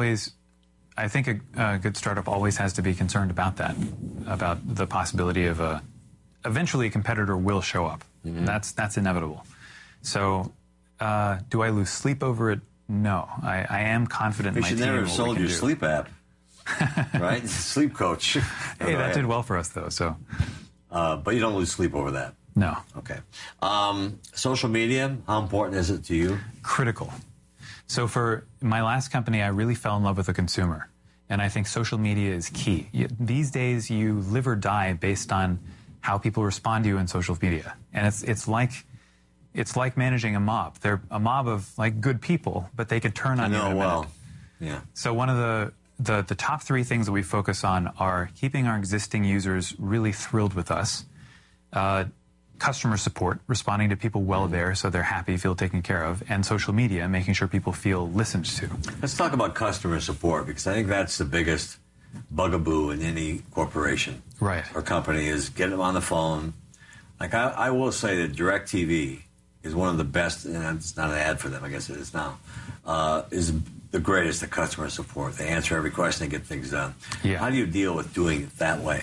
a good startup always has to be concerned about that, about the possibility of eventually a competitor will show up. Mm-hmm. That's inevitable. So, do I lose sleep over it? No. I am confident in my team. You should never have sold your sleep app, right? Sleep coach. Hey, that did well for us, though. So, but you don't lose sleep over that. No. Okay. Social media, how important is it to you? Critical. So for my last company, I really fell in love with the consumer. And I think social media is key. These days, you live or die based on how people respond to you in social media. And it's like managing a mob. They're a mob of like good people, but they could turn on you in a minute. Yeah. So one of the top 3 things that we focus on are keeping our existing users really thrilled with us, customer support, responding to people well there so they're happy, feel taken care of, and social media, making sure people feel listened to. Let's talk about customer support, because I think that's the biggest bugaboo in any corporation or company is get them on the phone. Like I will say that DirecTV is one of the best, and it's not an ad for them, I guess it is now, is the greatest at customer support. They answer every question, they get things done. Yeah. How do you deal with doing it that way?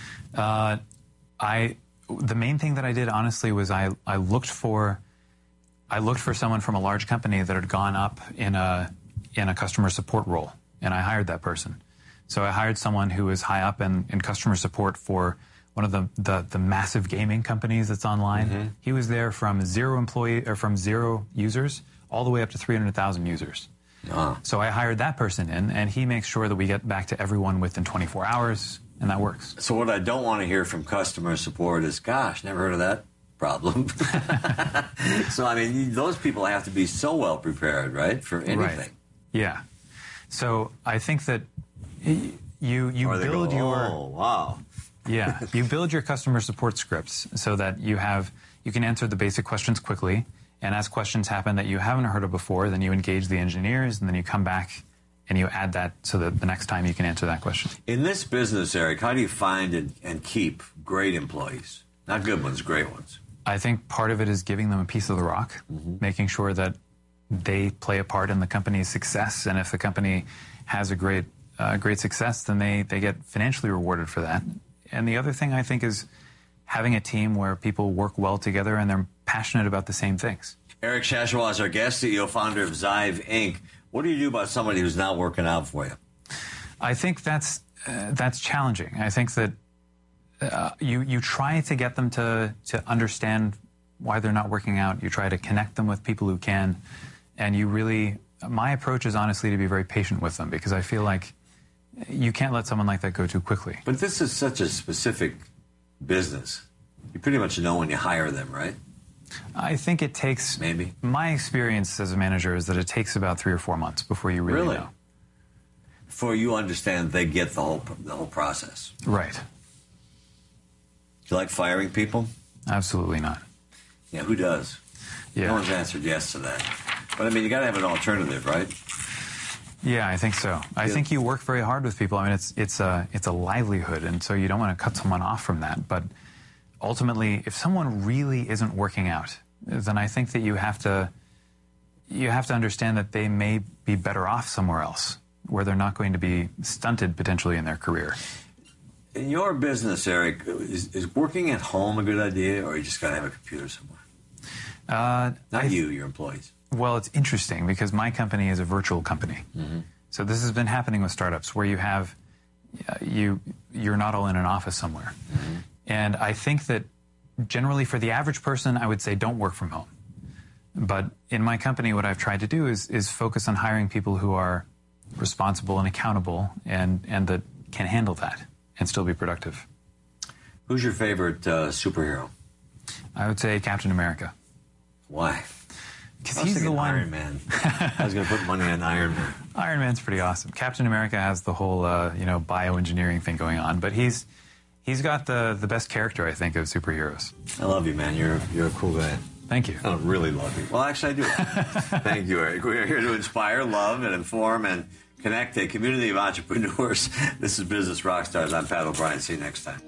The main thing that I did, honestly, was I looked for someone from a large company that had gone up in a customer support role, and I hired that person. So I hired someone who was high up in customer support for one of the massive gaming companies that's online. Mm-hmm. He was there from zero users all the way up to 300,000 users. Ah. So I hired that person in, and he makes sure that we get back to everyone within 24 hours. And that works. So what I don't want to hear from customer support is, gosh, never heard of that problem. So, I mean, those people have to be so well prepared, right, for anything. Right. Yeah. So I think that you build your... Oh, wow. Yeah. You build your customer support scripts so that you can answer the basic questions quickly. And as questions happen that you haven't heard of before, then you engage the engineers, and then you come back and you add that so that the next time you can answer that question. In this business, Eric, how do you find and keep great employees? Not good ones, great ones. I think part of it is giving them a piece of the rock, making sure that they play a part in the company's success. And if the company has a great success, then they get financially rewarded for that. And the other thing I think is having a team where people work well together and they're passionate about the same things. Eric Shashua is our guest, CEO, founder of Zive, Inc. What do you do about somebody who's not working out for you? I think that's that's challenging. I think that you try to get them to understand why they're not working out. You try to connect them with people who can, and my approach is honestly to be very patient with them, because I feel like you can't let someone like that go too quickly. But this is such a specific business. You pretty much know when you hire them, right? I think it takes... Maybe. My experience as a manager is that it takes about 3 or 4 months before you really know. Before you understand they get the whole process. Right. Do you like firing people? Absolutely not. Yeah, who does? Yeah. No one's answered yes to that. But, I mean, you got to have an alternative, right? Yeah, I think so. I think you work very hard with people. I mean, it's a livelihood, and so you don't want to cut someone off from that. But ultimately, if someone really isn't working out, then I think that you have to understand that they may be better off somewhere else, where they're not going to be stunted potentially in their career. In your business, Eric, is working at home a good idea, or you just got to have a computer somewhere? Not you, your employees. Well, it's interesting because my company is a virtual company. Mm-hmm. So this has been happening with startups where you have, you're not all in an office somewhere. Mm-hmm. And I think that generally for the average person, I would say don't work from home. But in my company, what I've tried to do is focus on hiring people who are responsible and accountable and that can handle that and still be productive. Who's your favorite superhero? I would say Captain America. Why? Because he's the one. Iron Man. I was going to put money on Iron Man. Iron Man's pretty awesome. Captain America has the whole bioengineering thing going on, but he's got the best character, I think, of superheroes. I love you, man. You're a cool guy. Thank you. I don't really love you. Well, actually, I do. Thank you, Eric. We are here to inspire, love, and inform and connect a community of entrepreneurs. This is Business Rockstars. I'm Pat O'Brien. See you next time.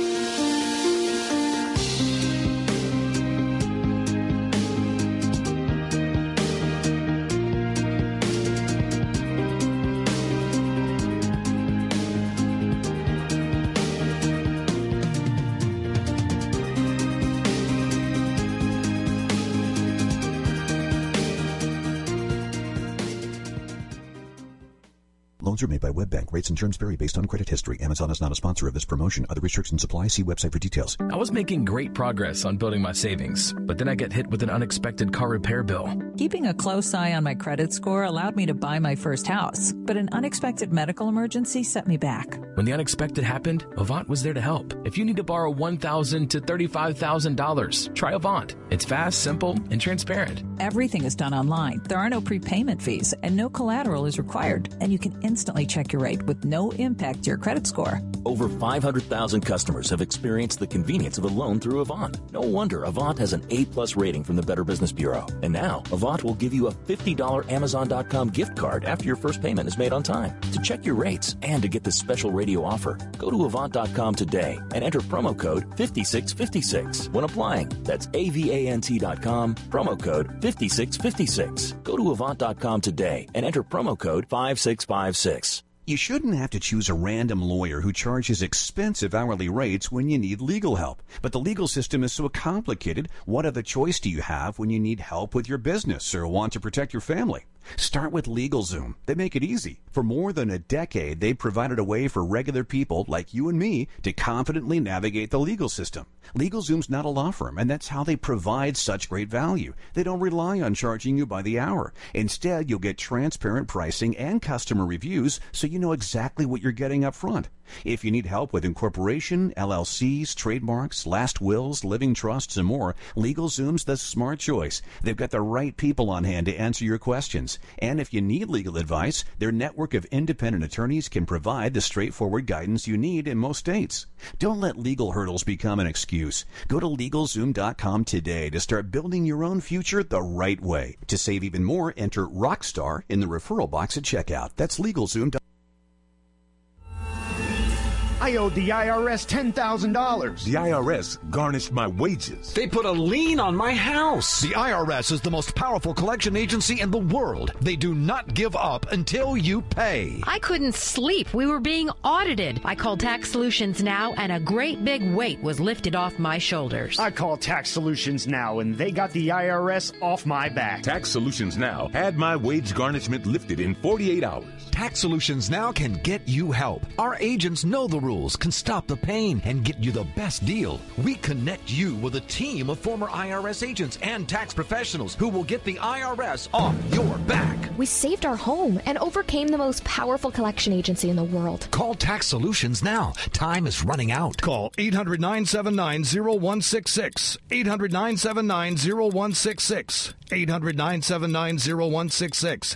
Loans are made by WebBank. Rates and terms vary based on credit history. Amazon is not a sponsor of this promotion. Other restrictions apply. See website for details. I was making great progress on building my savings, but then I get hit with an unexpected car repair bill. Keeping a close eye on my credit score allowed me to buy my first house, but an unexpected medical emergency set me back. When the unexpected happened, Avant was there to help. If you need to borrow $1,000 to $35,000, try Avant. It's fast, simple, and transparent. Everything is done online. There are no prepayment fees, and no collateral is required, and you can instantly check your rate with no impact to your credit score. Over 500,000 customers have experienced the convenience of a loan through Avant. No wonder Avant has an A+ rating from the Better Business Bureau. And now, Avant will give you a $50 Amazon.com gift card after your first payment is made on time. To check your rates and to get this special radio offer, go to Avant.com today and enter promo code 5656 when applying. That's AVANT.com, promo code 5656. Go to Avant.com today and enter promo code 5656. You shouldn't have to choose a random lawyer who charges expensive hourly rates when you need legal help. But the legal system is so complicated, what other choice do you have when you need help with your business or want to protect your family? Start with LegalZoom. They make it easy. For more than a decade, they've provided a way for regular people like you and me to confidently navigate the legal system. LegalZoom's not a law firm, and that's how they provide such great value. They don't rely on charging you by the hour. Instead, you'll get transparent pricing and customer reviews so you know exactly what you're getting up front. If you need help with incorporation, LLCs, trademarks, last wills, living trusts, and more, LegalZoom's the smart choice. They've got the right people on hand to answer your questions. And if you need legal advice, their network of independent attorneys can provide the straightforward guidance you need in most states. Don't let legal hurdles become an excuse. Go to LegalZoom.com today to start building your own future the right way. To save even more, enter Rockstar in the referral box at checkout. That's LegalZoom.com. I I owed the IRS $10,000. The IRS garnished my wages. They put a lien on my house. The IRS is the most powerful collection agency in the world. They do not give up until you pay. I couldn't sleep. We were being audited. I called Tax Solutions Now, and a great big weight was lifted off my shoulders. I called Tax Solutions Now, and they got the IRS off my back. Tax Solutions Now had my wage garnishment lifted in 48 hours. Tax Solutions Now can get you help. Our agents know the rules, can stop the pain, and get you the best deal. We connect you with a team of former IRS agents and tax professionals who will get the IRS off your back. We saved our home and overcame the most powerful collection agency in the world. Call Tax Solutions now. Time is running out. Call 800-979-0166. 800-979-0166. 800-979-0166.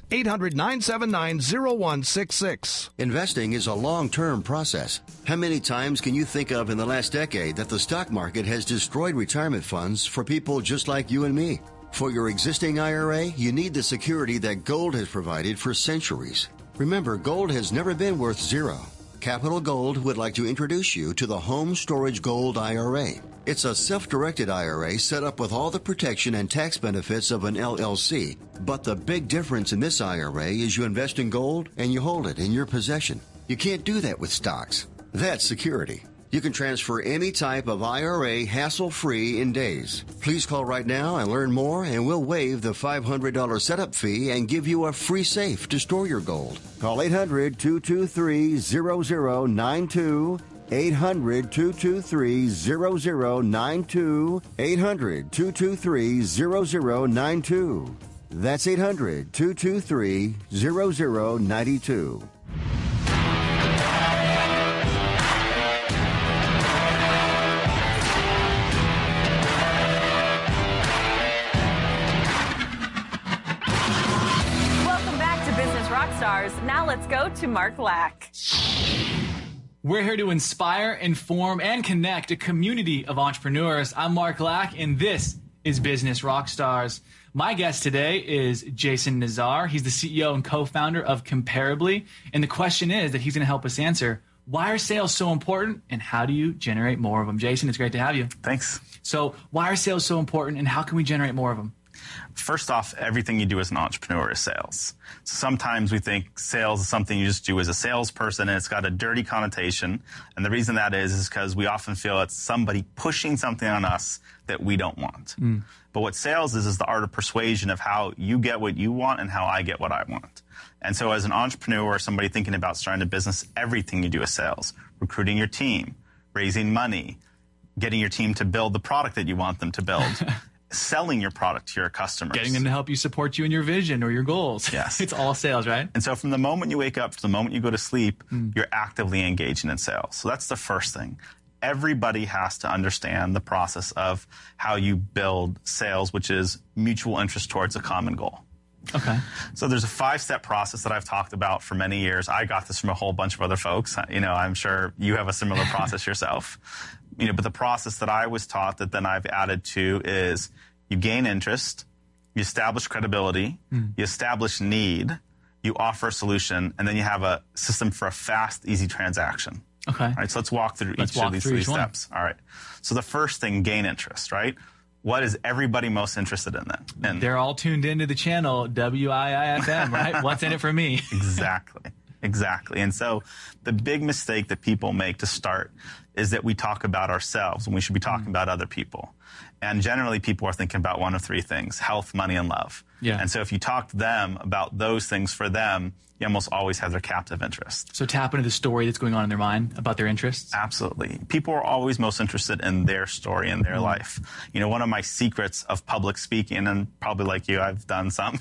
800-979-0166. Investing is a long-term process. How many times can you think of in the last decade that the stock market has destroyed retirement funds for people just like you and me? For your existing IRA, you need the security that gold has provided for centuries. Remember, gold has never been worth zero. Capital Gold would like to introduce you to the Home Storage Gold IRA. It's a self-directed IRA set up with all the protection and tax benefits of an LLC. But the big difference in this IRA is you invest in gold and you hold it in your possession. You can't do that with stocks. That's security. You can transfer any type of IRA hassle-free in days. Please call right now and learn more, and we'll waive the $500 setup fee and give you a free safe to store your gold. Call 800-223-0092. 800-223-0092. 800-223-0092. That's 800-223-0092. Now let's go to Mark Lack. We're here to inspire, inform, and connect a community of entrepreneurs. I'm Mark Lack, and this is Business Rockstars. My guest today is Jason Nazar. He's the CEO and co-founder of Comparably. And the question is that he's going to help us answer, why are sales so important, and how do you generate more of them? Jason, it's great to have you. Thanks. So why are sales so important, and how can we generate more of them? First off, everything you do as an entrepreneur is sales. So sometimes we think sales is something you just do as a salesperson, and it's got a dirty connotation. And the reason that is because we often feel it's somebody pushing something on us that we don't want. But what sales is the art of persuasion of how you get what you want and how I get what I want. And so as an entrepreneur or somebody thinking about starting a business, everything you do is sales. Recruiting your team, raising money, getting your team to build the product that you want them to build. Selling your product to your customers. Getting them to help you support you in your vision or your goals. Yes. It's all sales, right? And so from the moment you wake up to the moment you go to sleep, you're actively engaging in sales. So that's the first thing. Everybody has to understand the process of how you build sales, which is mutual interest towards a common goal. Okay. So there's a 5-step process that I've talked about for many years. I got this from a whole bunch of other folks. I'm sure you have a similar process yourself. But the process that I was taught that then I've added to is you gain interest, you establish credibility, you establish need, you offer a solution, and then you have a system for a fast, easy transaction. Okay. All right, so let's walk through each of these 3 steps. All right. So the first thing, gain interest, right? What is everybody most interested in then? And they're all tuned into the channel WIIFM, right? What's in it for me? Exactly. And so the big mistake that people make to start is that we talk about ourselves when we should be talking about other people. And generally people are thinking about one of 3 things: health, money, and love. Yeah. And so if you talk to them about those things for them, you almost always have their captive interest. So tap into the story that's going on in their mind about their interests? Absolutely. People are always most interested in their story and their life. One of my secrets of public speaking, and probably like you, I've done some,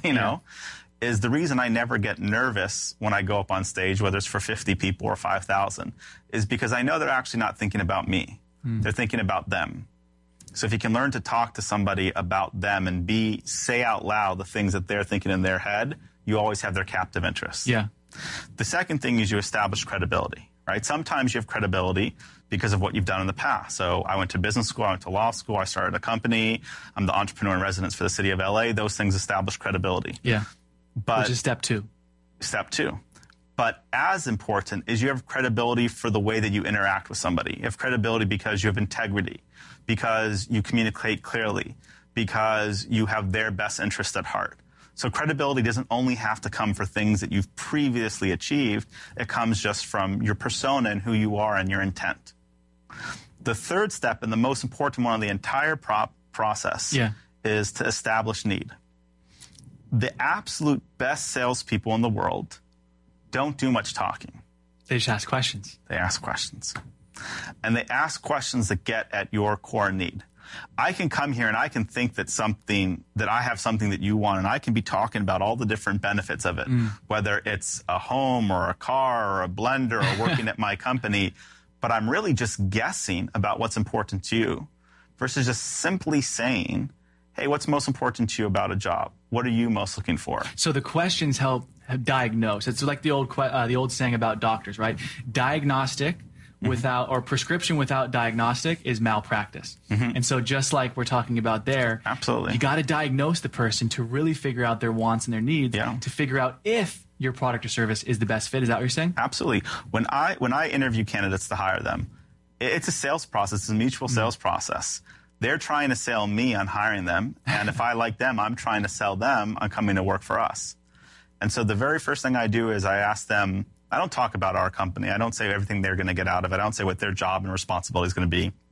is the reason I never get nervous when I go up on stage, whether it's for 50 people or 5,000, is because I know they're actually not thinking about me. They're thinking about them. So if you can learn to talk to somebody about them and say out loud the things that they're thinking in their head, you always have their captive interest. Yeah. The second thing is you establish credibility, right? Sometimes you have credibility because of what you've done in the past. So I went to business school, I went to law school, I started a company, I'm the entrepreneur in residence for the city of LA. Those things establish credibility. Yeah. But which is step 2. Step 2. But as important is you have credibility for the way that you interact with somebody. You have credibility because you have integrity, because you communicate clearly, because you have their best interest at heart. So credibility doesn't only have to come for things that you've previously achieved. It comes just from your persona and who you are and your intent. The third step, and the most important one of the entire process, is to establish need. The absolute best salespeople in the world don't do much talking. They just ask questions. They ask questions. And they ask questions that get at your core need. I can come here and I can think that I have something that you want, and I can be talking about all the different benefits of it, whether it's a home or a car or a blender or working at my company, but I'm really just guessing about what's important to you versus just simply saying, hey, what's most important to you about a job? What are you most looking for? So the questions help diagnose. It's like the old saying about doctors, right? Diagnostic without, or prescription without diagnostic is malpractice. And so just like we're talking about there, absolutely, you got to diagnose the person to really figure out their wants and their needs, to figure out if your product or service is the best fit. Is that what you're saying? Absolutely. When I interview candidates to hire them, it's a sales process. It's a mutual sales process. They're trying to sell me on hiring them, and if I like them, I'm trying to sell them on coming to work for us. And so the very first thing I do is I ask them, I don't talk about our company. I don't say everything they're going to get out of it. I don't say what their job and responsibility is going to be.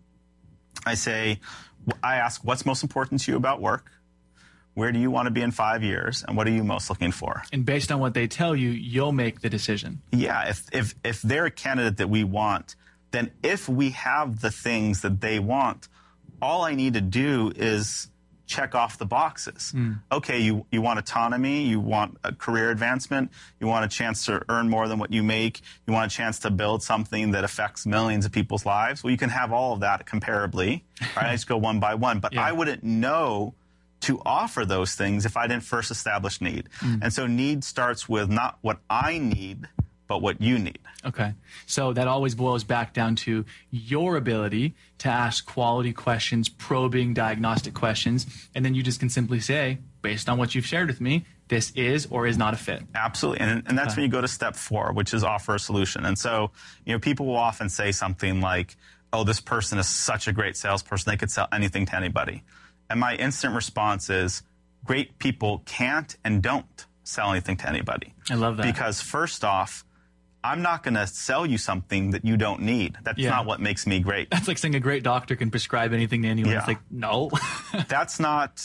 I ask, what's most important to you about work? Where do you want to be in 5 years? And what are you most looking for? And based on what they tell you, you'll make the decision. Yeah, if they're a candidate that we want, then if we have the things that they want, all I need to do is check off the boxes. Okay, you want autonomy, you want a career advancement, you want a chance to earn more than what you make, you want a chance to build something that affects millions of people's lives. Well, you can have all of that comparably. Right? I just go one by one. But I wouldn't know to offer those things if I didn't first establish need. And so need starts with not what I need, but what you need. Okay. So that always boils back down to your ability to ask quality questions, probing, diagnostic questions, and then you just can simply say, based on what you've shared with me, this is or is not a fit. Absolutely. And that's when you go to step 4, which is offer a solution. And so, people will often say something like, oh, this person is such a great salesperson, they could sell anything to anybody. And my instant response is, great people can't and don't sell anything to anybody. I love that. Because first off, I'm not going to sell you something that you don't need. That's not what makes me great. That's like saying a great doctor can prescribe anything to anyone. It's like, no. That's not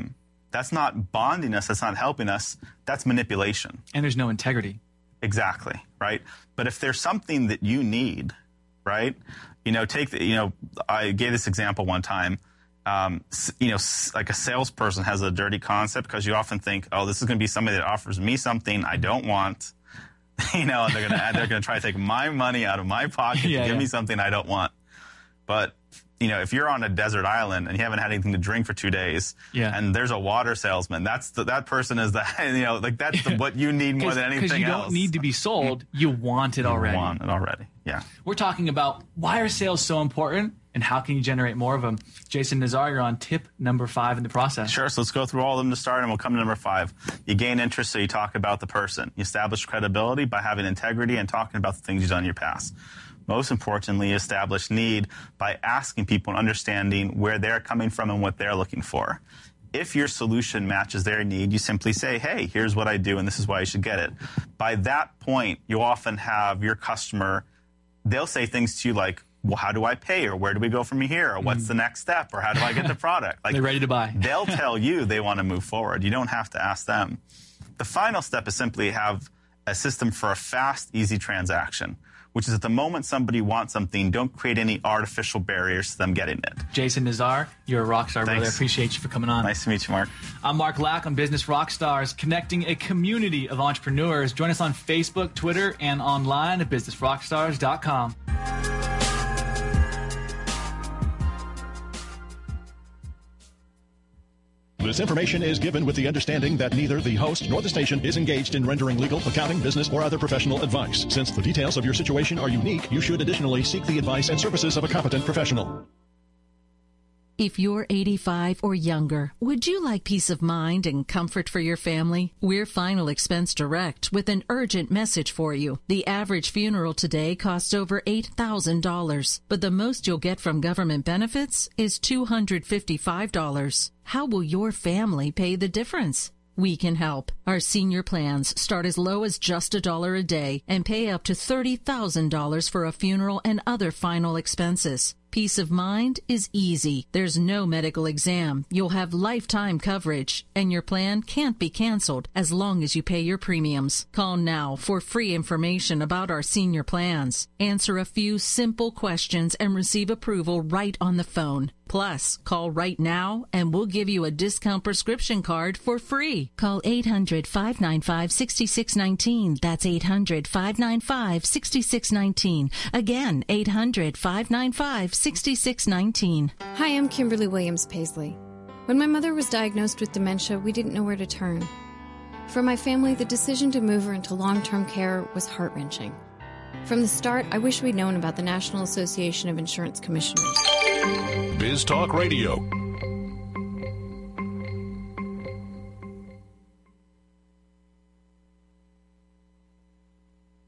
bonding us. That's not helping us. That's manipulation. And there's no integrity. Exactly, right? But if there's something that you need, right? I gave this example one time. Like a salesperson has a dirty concept because you often think, oh, this is going to be somebody that offers me something I don't want. And they're going to try to take my money out of my pocket to give me something I don't want. But, if you're on a desert island and you haven't had anything to drink for 2 days and there's a water salesman, that person is that's what you need more than anything else. Because you don't need to be sold. You want it already. You want it already, yeah. We're talking about why are sales so important and how can you generate more of them. Jason Nazar, you're on tip number 5 in the process. Sure, so let's go through all of them to start and we'll come to number 5. You gain interest, so you talk about the person. You establish credibility by having integrity and talking about the things you've done in your past. Most importantly, establish need by asking people and understanding where they're coming from and what they're looking for. If your solution matches their need, you simply say, hey, here's what I do and this is why you should get it. By that point, you often have your customer, they'll say things to you like, well, how do I pay? Or where do we go from here? Or what's the next step? Or how do I get the product? They're ready to buy. They'll tell you they want to move forward. You don't have to ask them. The final step is simply have a system for a fast, easy transaction, which is at the moment somebody wants something, don't create any artificial barriers to them getting it. Jason Nazar, you're a rock star, brother. I appreciate you for coming on. Nice to meet you, Mark. I'm Mark Lack on Business Rockstars, connecting a community of entrepreneurs. Join us on Facebook, Twitter, and online at businessrockstars.com. This information is given with the understanding that neither the host nor the station is engaged in rendering legal, accounting, business, or other professional advice. Since the details of your situation are unique, you should additionally seek the advice and services of a competent professional. If you're 85 or younger, would you like peace of mind and comfort for your family? We're Final Expense Direct with an urgent message for you. The average funeral today costs over $8,000, but the most you'll get from government benefits is $255. How will your family pay the difference? We can help. Our senior plans start as low as just $1 a day and pay up to $30,000 for a funeral and other final expenses. Peace of mind is easy. There's no medical exam. You'll have lifetime coverage, and your plan can't be canceled as long as you pay your premiums. Call now for free information about our senior plans. Answer a few simple questions and receive approval right on the phone. Plus, call right now and we'll give you a discount prescription card for free. Call 800-595-6619. That's 800-595-6619. Again, 800-595-6619. Hi, I'm Kimberly Williams Paisley. When my mother was diagnosed with dementia, we didn't know where to turn. For my family, the decision to move her into long-term care was heart-wrenching. From the start, I wish we'd known about the National Association of Insurance Commissioners. Biz Talk Radio,